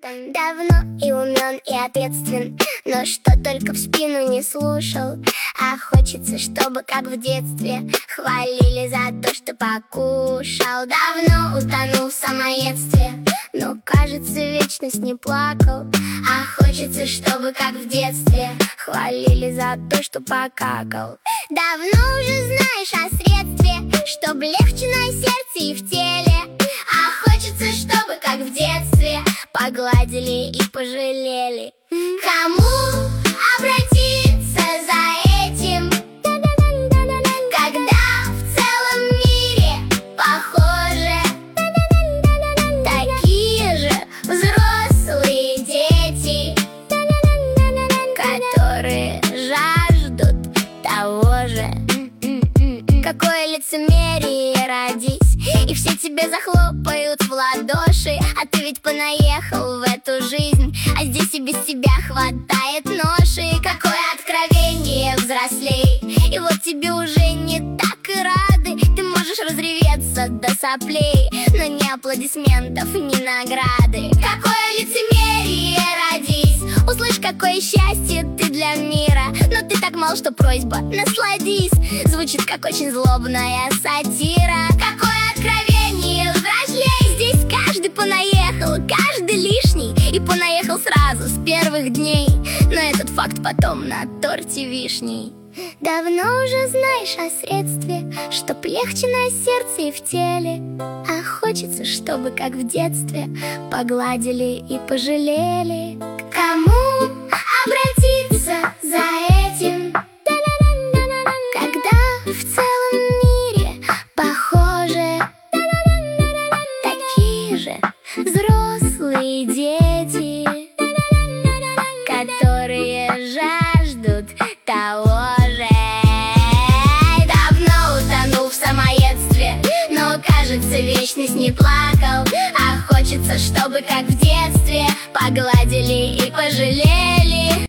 Давно и умен, и ответствен, но что только в спину не слушал. А хочется, чтобы, как в детстве, хвалили за то, что покушал. Давно утонул в самоедстве, но, кажется, вечность не плакал. А хочется, чтобы, как в детстве, хвалили за то, что покакал. Давно уже знаешь о средстве, чтоб легче на сердце и в теле. А хочется, чтобы, как в детстве, погладили и пожалели. Кому обратиться за этим, когда в целом мире похоже такие же взрослые дети, которые жаждут того же? Какое лицемерие, родись, и все тебе захлопают в ладоши. А ты ведь понаехал в эту жизнь, а здесь и без тебя хватает ноши. Какое откровение, взрослей, и вот тебе уже не так и рады. Ты можешь разреветься до соплей, но ни аплодисментов, ни награды. Какое лицемерие, родись, услышь, какое счастье ты для мира. Но ты так мал, что просьба насладись звучит, как очень злобная сатира. Какое откровение, взрослей, здесь каждый понаехал, каждый лишний, и понаехал сразу с первых дней. Но этот факт потом на торте вишней. Давно уже знаешь о средстве, чтоб легче на сердце и в теле. А хочется, чтобы, как в детстве, погладили и пожалели. К кому обратиться за этим, когда в целом мире похоже такие же взрослые дети, которые жаждут того же? Давно утонул в самоедстве, но, кажется, вечность не плакал. А хочется, чтобы, как в детстве, погладили и пожалели.